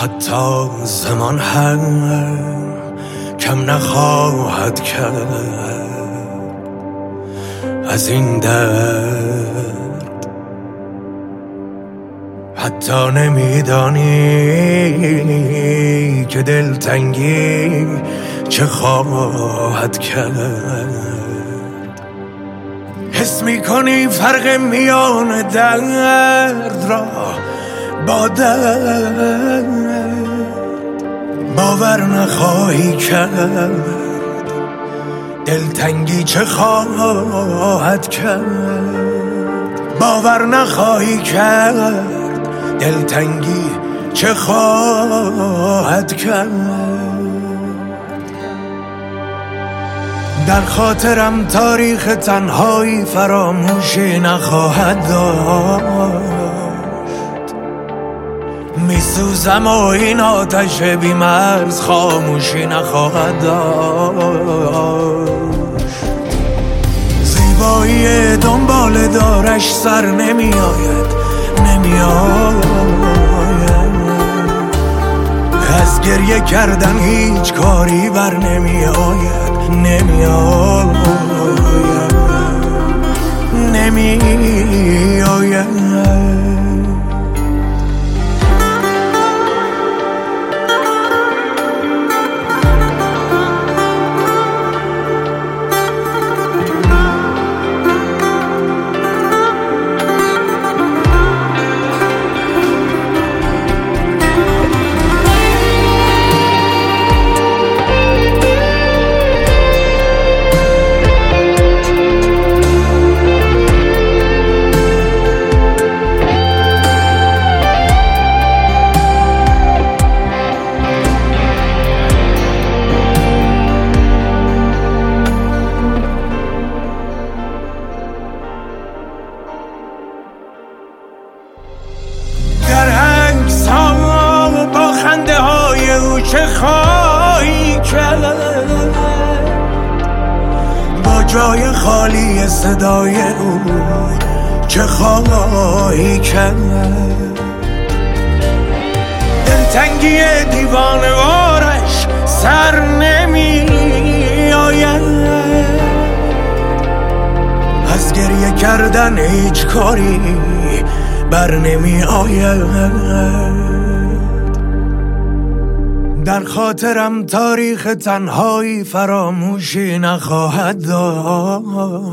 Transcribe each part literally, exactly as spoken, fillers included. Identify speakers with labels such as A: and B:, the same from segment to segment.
A: حتی زمان هم کم نخواهد کرد از این درد. حتی نمیدانی که دلتنگی چه خواهد کرد. حس میکنی فرق میان درد را با درد، باور نخواهی کرد دلتنگی چه خواهد کرد. باور نخواهی کرد دلتنگی چه خواهد کرد. در خاطرم تاریخ تنهایی فراموشی نخواهد داشت. میسوزم و این آتش بی‌مرز خاموشی نخواهد داشت. زیبایی دنبال دارش سر نمی آید نمی آید. از گریه کردن هیچ کاری بر نمی آید نمی آید نمی آید. خنده های او چه خواهی کرد با جای خالی صدای او چه خواهی کرد. دلتنگی دیوانه‌وارش سر نمی آید. از گریه کردن هیچ کاری بر نمی آید. در خاطرم تاریخ تنهایی فراموشی نخواهد داشت.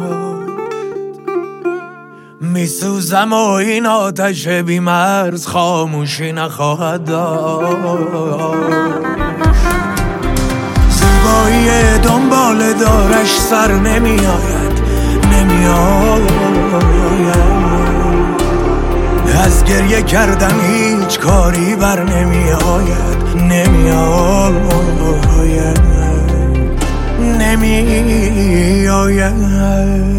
A: میسوزم و این آتش بی‌مرز خاموشی نخواهد داشت. زیبایی دنبال دارش سر نمی آید نمی آید. از گریه کردن هیچ کاری بر نمی آید نمی آید نمی آید.